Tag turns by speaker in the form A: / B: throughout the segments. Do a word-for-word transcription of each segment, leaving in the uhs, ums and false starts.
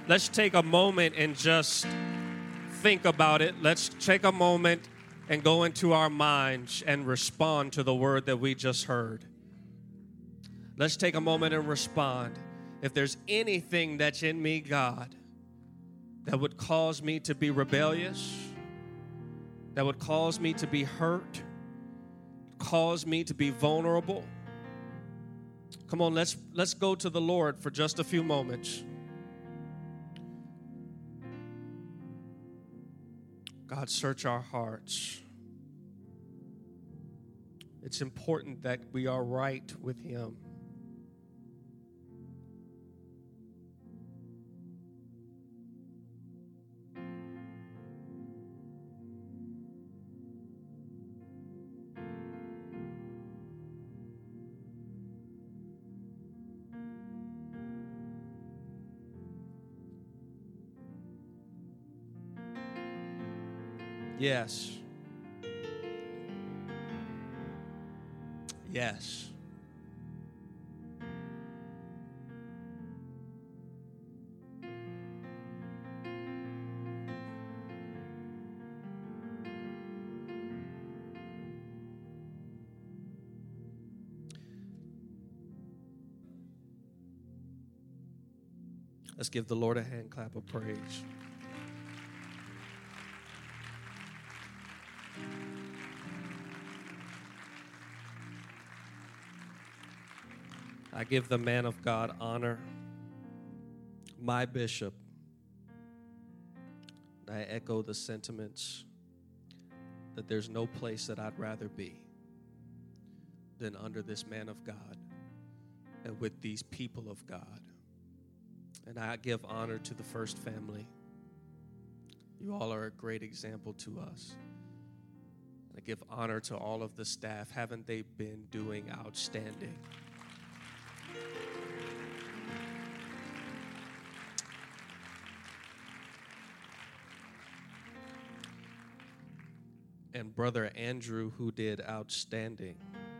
A: Let's take a moment and just think about it. Let's take a moment and go into our minds and respond to the word that we just heard. Let's take a moment and respond. If there's anything that's in me, God, that would cause me to be rebellious, that would cause me to be hurt, cause me to be vulnerable, come on, let's let's go to the Lord for just a few moments. God, search our hearts. It's important that we are right with Him. Yes. Yes. Let's give the Lord a hand clap of praise. I give the man of God honor, my bishop. I echo the sentiments that there's no place that I'd rather be than under this man of God and with these people of God. And I give honor to the First Family. You all are a great example to us. I give honor to all of the staff. Haven't they been doing outstanding? And Brother Andrew, who did outstanding.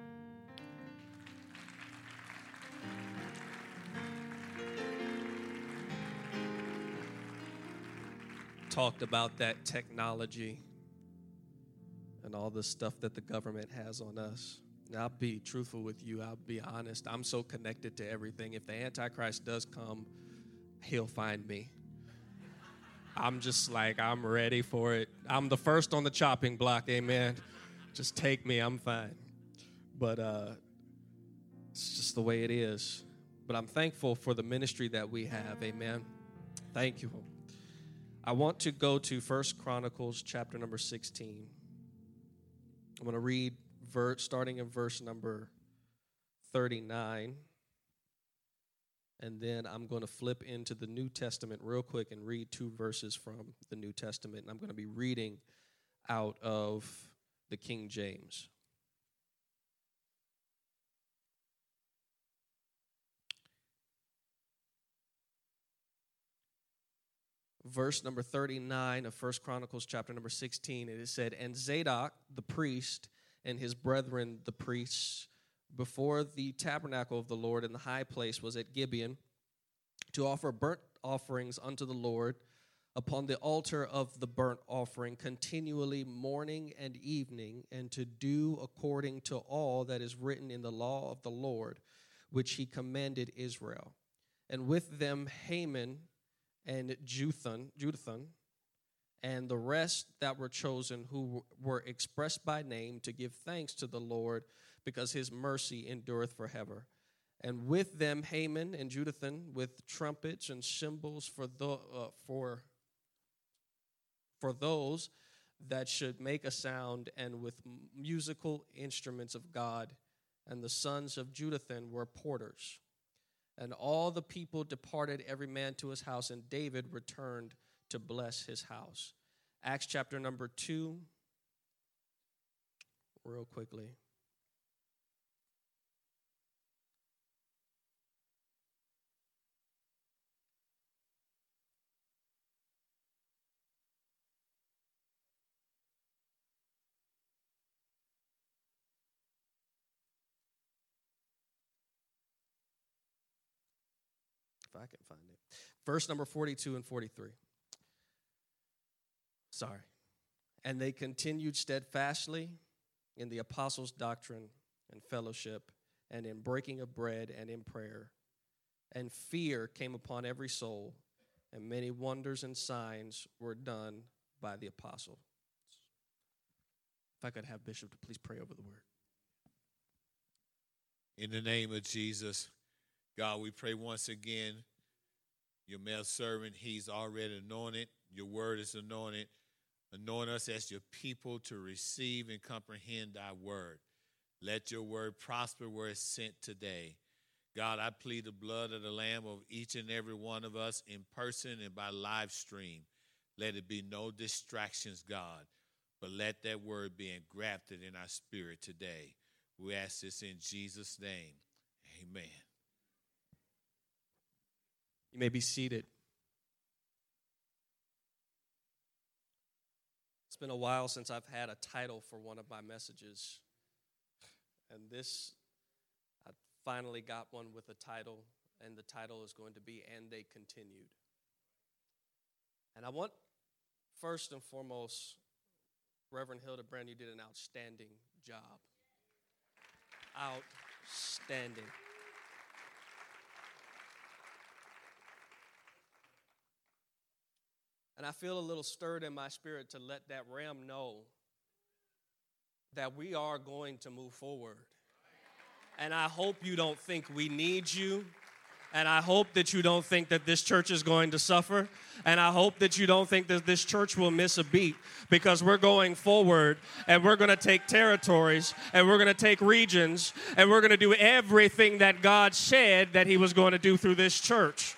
A: Talked about that technology and all the stuff that the government has on us. Now, I'll be truthful with you. I'll be honest. I'm so connected to everything. If the Antichrist does come, he'll find me. I'm just like, I'm ready for it. I'm the first on the chopping block, amen. Just take me, I'm fine. But uh, it's just the way it is. But I'm thankful for the ministry that we have, amen. Thank you. I want to go to First Chronicles chapter number sixteen. I'm going to read verse, starting in verse number thirty-nine. And then I'm going to flip into the New Testament real quick and read two verses from the New Testament. And I'm going to be reading out of the King James. Verse number thirty-nine of First Chronicles chapter number sixteen, it is said, "And Zadok the priest and his brethren the priests before the tabernacle of the Lord in the high place was at Gibeon to offer burnt offerings unto the Lord upon the altar of the burnt offering continually morning and evening, and to do according to all that is written in the law of the Lord, which he commanded Israel. And with them Haman and Jeduthun, Jeduthun, and the rest that were chosen, who were expressed by name, to give thanks to the Lord, because his mercy endureth forever. And with them Haman and Jeduthun, with trumpets and cymbals for the uh, for for those that should make a sound, and with musical instruments of God. And the sons of Jeduthun were porters. And all the people departed, every man to his house, and David returned to bless his house." Acts chapter number two, real quickly. if I can find it. Verse number forty-two and forty-three. Sorry. And they continued steadfastly in the apostles' doctrine and fellowship, and in breaking of bread and in prayer. And fear came upon every soul, and many wonders and signs were done by the apostles. If I could have Bishop to please pray over the word.
B: In the name of Jesus, God, we pray once again, your male servant, he's already anointed. Your word is anointed. Anoint us as your people to receive and comprehend thy word. Let your word prosper where it's sent today. God, I plead the blood of the Lamb of each and every one of us in person and by live stream. Let it be no distractions, God, but let that word be engrafted in our spirit today. We ask this in Jesus' name. Amen.
A: You may be seated. It's been a while since I've had a title for one of my messages. And this, I finally got one with a title, and the title is going to be, And They Continued. And I want, first and foremost, Reverend Hildebrand, you did an outstanding job. Outstanding. And I feel a little stirred in my spirit to let that ram know that we are going to move forward. And I hope you don't think we need you. And I hope that you don't think that this church is going to suffer. And I hope that you don't think that this church will miss a beat, because we're going forward and we're going to take territories and we're going to take regions and we're going to do everything that God said that he was going to do through this church.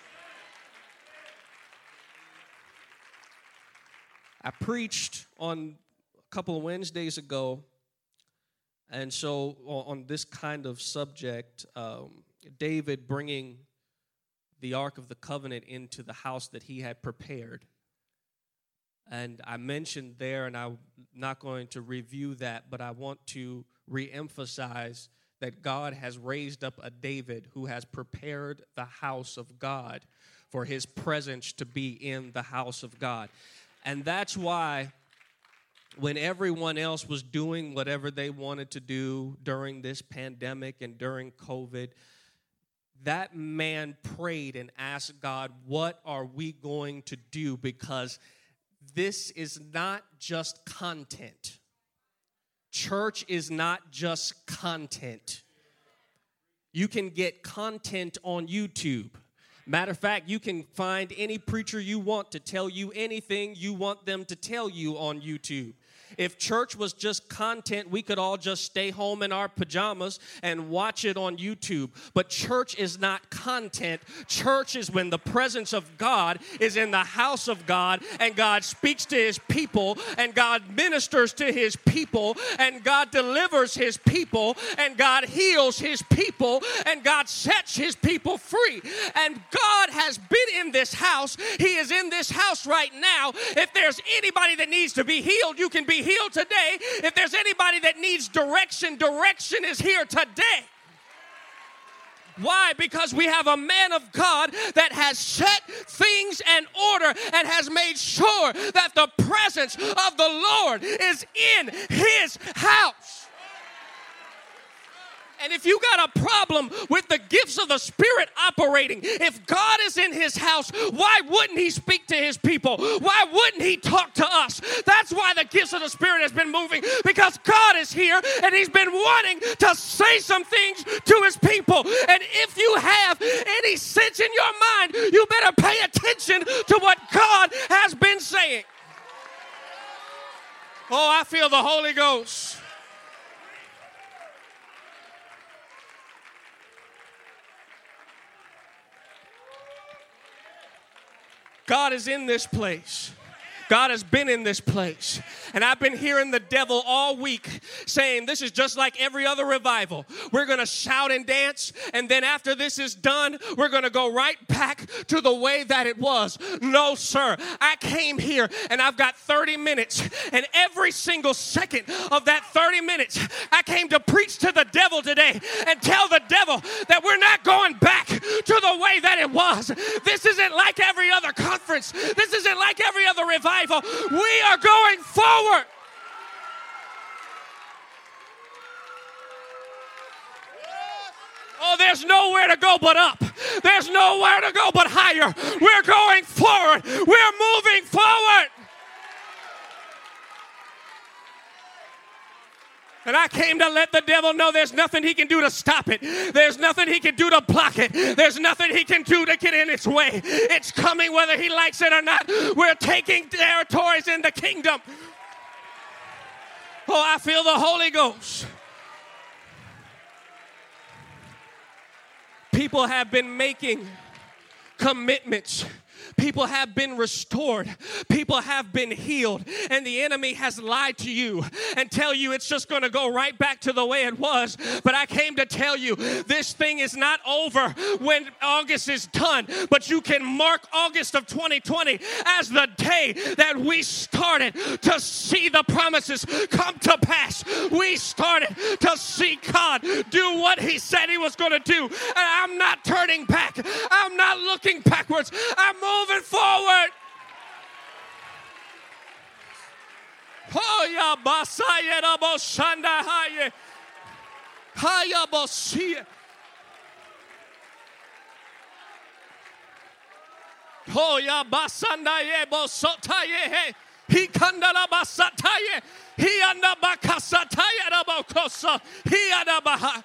A: I preached on a couple of Wednesdays ago, and so on this kind of subject, um, David bringing the Ark of the Covenant into the house that he had prepared. And I mentioned there, and I'm not going to review that, but I want to reemphasize that God has raised up a David who has prepared the house of God for his presence to be in the house of God. And that's why when everyone else was doing whatever they wanted to do during this pandemic and during COVID, that man prayed and asked God, what are we going to do? Because this is not just content. Church is not just content. You can get content on YouTube. Matter of fact, you can find any preacher you want to tell you anything you want them to tell you on YouTube. If church was just content, we could all just stay home in our pajamas and watch it on YouTube. But church is not content. Church is when the presence of God is in the house of God, and God speaks to his people, and God ministers to his people, and God delivers his people, and God heals his people, and God sets his people free. And God has been in this house. He is in this house right now. If there's anybody that needs to be healed, you can be healed today. If there's anybody that needs direction, direction is here today. Why? Because we have a man of God that has set things in order and has made sure that the presence of the Lord is in his house. And if you got a problem with the gifts of the Spirit operating, if God is in his house, why wouldn't he speak to his people? Why wouldn't he talk to us? That's why the gifts of the Spirit has been moving, because God is here and he's been wanting to say some things to his people. And if you have any sense in your mind, you better pay attention to what God has been saying. Oh, I feel the Holy Ghost. God is in this place. God has been in this place. And I've been hearing the devil all week saying this is just like every other revival. We're going to shout and dance, and then after this is done, we're going to go right back to the way that it was. No, sir. I came here, and I've got thirty minutes, and every single second of that thirty minutes, I came to preach to the devil today and tell the devil that we're not going back to the way that it was. because this isn't like every other conference. This isn't like every other revival. We are going forward. Oh, there's nowhere to go but up. There's nowhere to go but higher. We're going forward. We're moving forward. And I came to let the devil know there's nothing he can do to stop it. There's nothing he can do to block it. There's nothing he can do to get in its way. It's coming whether he likes it or not. We're taking territories in the kingdom. Oh, I feel the Holy Ghost. People have been making commitments. People have been restored. People have been healed. And the enemy has lied to you and tell you it's just going to go right back to the way it was. But I came to tell you this thing is not over when August is done. But you can mark August of twenty twenty as the day that we started to see the promises come to pass. We started to see God do what he said he was going to do. And I'm not turning back. I'm not looking backwards. I'm moving forward. Oh, ya basaya da boshanda haye. Haya bosia. Oh, ya basanda ye bosota ye. He kandala basataye. He anda bakasataye da bokosa. He anda baha.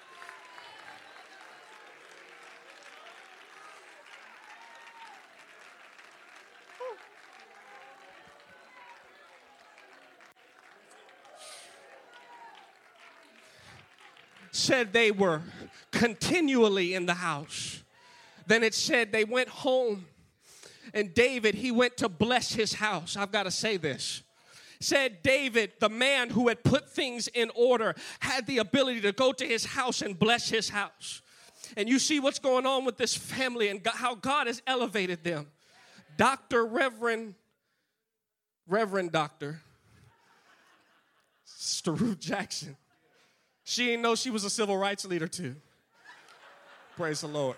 A: Said they were continually in the house. Then it said they went home. And David, he went to bless his house. I've got to say this. Said David, the man who had put things in order, had the ability to go to his house and bless his house. And you see what's going on with this family and how God has elevated them. Doctor Reverend, Reverend Doctor Sister Ruth Jackson. She didn't know she was a civil rights leader too. Praise the Lord.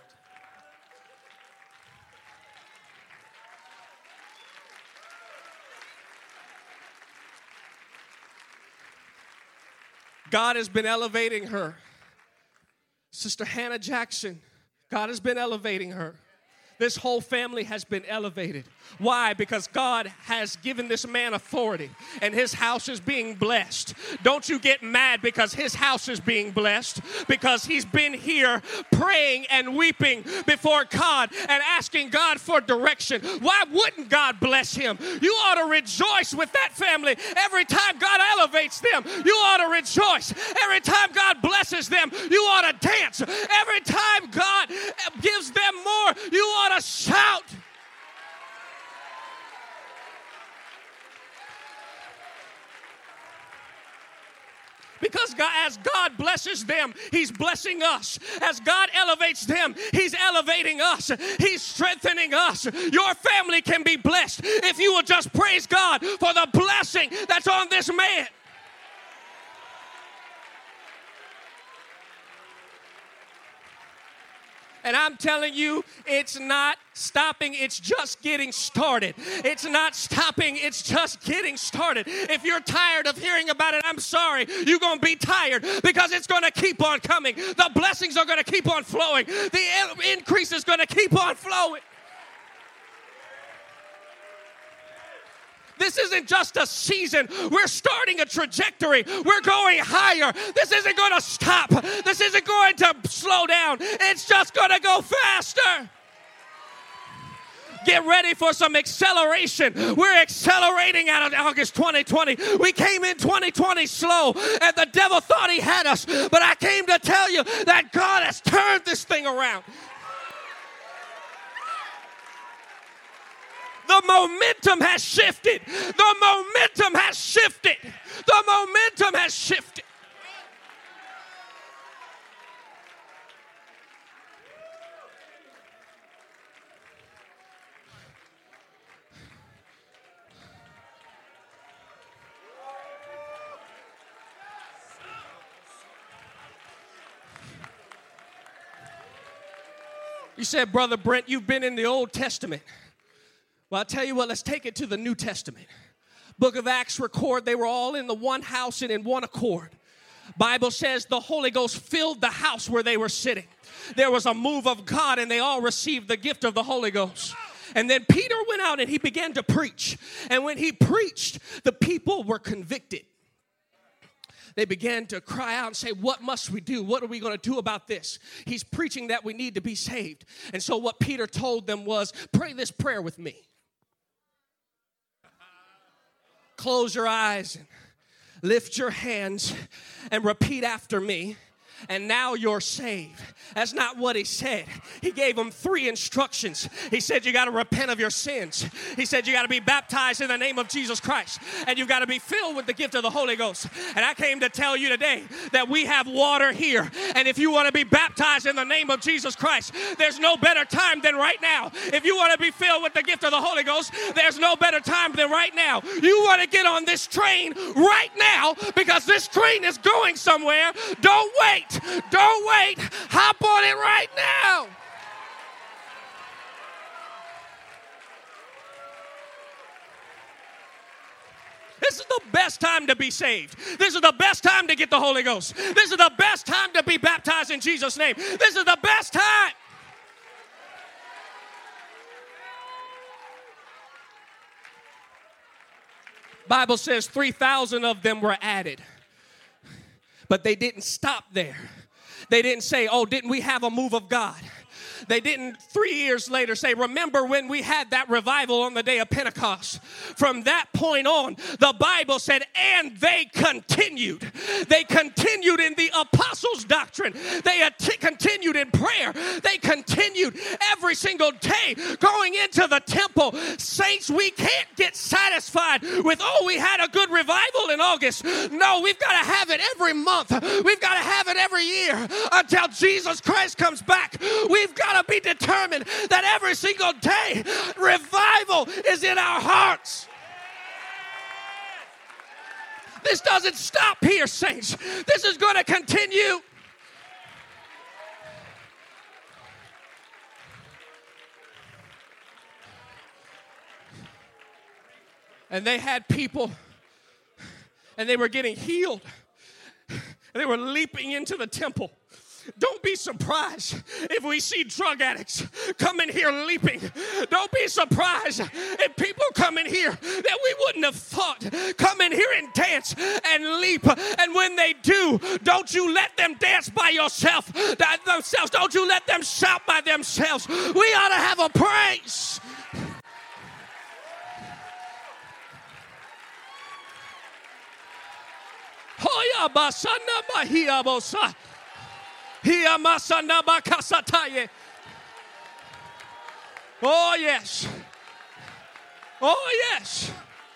A: God has been elevating her. Sister Hannah Jackson, God has been elevating her. This whole family has been elevated. Why? Because God has given this man authority and his house is being blessed. Don't you get mad because his house is being blessed, because he's been here praying and weeping before God and asking God for direction. Why wouldn't God bless him? You ought to rejoice with that family every time God elevates them. You ought to rejoice. Every time God blesses them, you ought to dance. Every time God gives them more, you ought to shout. Because God, as God blesses them, he's blessing us. As God elevates them, he's elevating us. He's strengthening us. Your family can be blessed if you will just praise God for the blessing that's on this man. And I'm telling you, it's not stopping. It's just getting started. It's not stopping. It's just getting started. If you're tired of hearing about it, I'm sorry. You're going to be tired because it's going to keep on coming. The blessings are going to keep on flowing. The increase is going to keep on flowing. This isn't just a season. We're starting a trajectory. We're going higher. This isn't going to stop. This isn't going to slow down. It's just going to go faster. Get ready for some acceleration. We're accelerating out of August twenty twenty. We came in twenty twenty slow, and the devil thought he had us. But I came to tell you that God has turned this thing around. The momentum has shifted. The momentum has shifted. The momentum has shifted. You said, Brother Brent, you've been in the Old Testament. Well, I'll tell you what, let's take it to the New Testament. Book of Acts record they were all in the one house and in one accord. Bible says the Holy Ghost filled the house where they were sitting. There was a move of God and they all received the gift of the Holy Ghost. And then Peter went out and he began to preach. And when he preached, the people were convicted. They began to cry out and say, what must we do? What are we going to do about this? He's preaching that we need to be saved. And so what Peter told them was, pray this prayer with me. Close your eyes and lift your hands and repeat after me. And now you're saved. That's not what he said. He gave them three instructions. He said you got to repent of your sins. He said you got to be baptized in the name of Jesus Christ. And you got to be filled with the gift of the Holy Ghost. And I came to tell you today that we have water here. And if you want to be baptized in the name of Jesus Christ, there's no better time than right now. If you want to be filled with the gift of the Holy Ghost, there's no better time than right now. You want to get on this train right now because this train is going somewhere. Don't wait. Don't wait. Hop on it right now. This is the best time to be saved. This is the best time to get the Holy Ghost. This is the best time to be baptized in Jesus' name. This is the best time. Bible says three thousand of them were added. But they didn't stop there. They didn't say, oh, didn't we have a move of God? They didn't three years later say, remember when we had that revival on the day of Pentecost? From that point on, the Bible said, and they continued. They continued in the apostles' doctrine. They att- continued in prayer. They continued every single day going into the temple. Saints, we can't get satisfied with, oh, we had a good revival in August. No, we've got to have it every month. We've got to have it every year until Jesus Christ comes back. We've got to be determined that every single day revival is in our hearts. This doesn't stop here, saints. This is going to continue. And they had people, and they were getting healed. And they were leaping into the temple. Don't be surprised if we see drug addicts come in here leaping. Don't be surprised if people come in here that we wouldn't have thought come in here and dance and leap. And when they do, don't you let them dance by yourself, themselves. Don't you let them shout by themselves. We ought to have a praise. Hoya basana bahia bosa. Oh, yes. Oh, yes.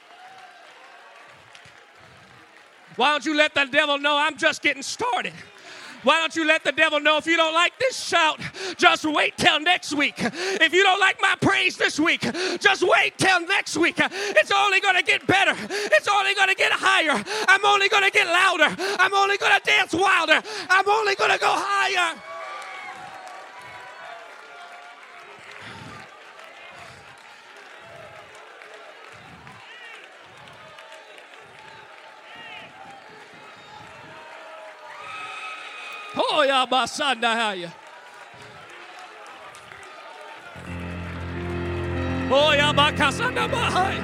A: Why don't you let the devil know I'm just getting started? Why don't you let the devil know if you don't like this shout, just wait till next week. If you don't like my praise this week, just wait till next week. It's only going to get better. It's only going to get higher. I'm only going to get louder. I'm only going to dance wilder. I'm only going to go higher. Oh, ya basanda ya. Oh, ya bakasanda bahai.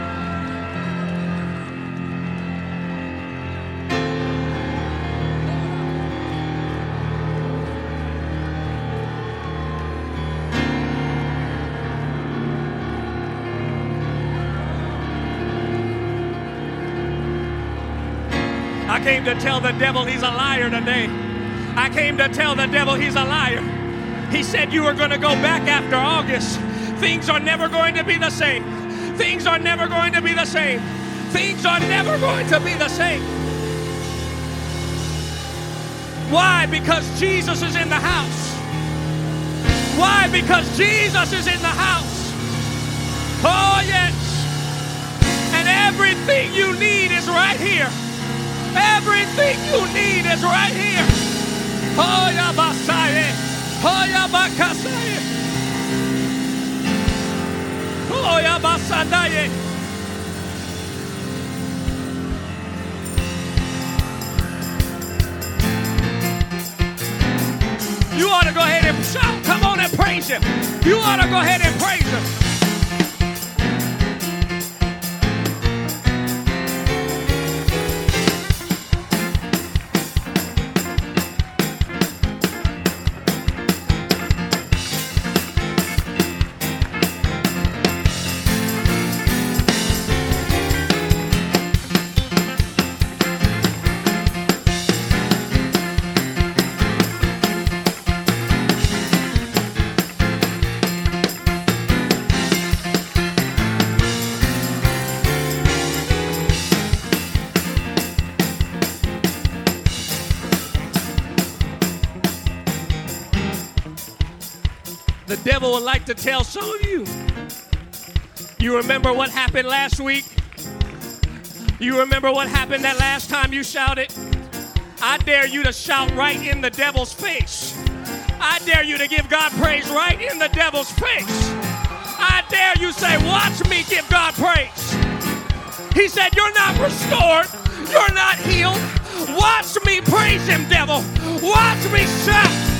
A: I came to tell the devil he's a liar today. I came to tell the devil he's a liar. He said you were going to go back after August. Things are never going to be the same. Things are never going to be the same. Things are never going to be the same. Why? Because Jesus is in the house. Why? Because Jesus is in the house. Oh, yes. And everything you need is right here. Everything you need is right here. Oh, Yabasaye. You ought to go ahead and shout. Come on and praise him. You ought to go ahead and praise him. The devil would like to tell some of you, you remember what happened last week? You remember what happened that last time you shouted? I dare you to shout right in the devil's face. I dare you to give God praise right in the devil's face. I dare you say, watch me give God praise. He said, you're not restored. You're not healed. Watch me praise him, devil. Watch me shout.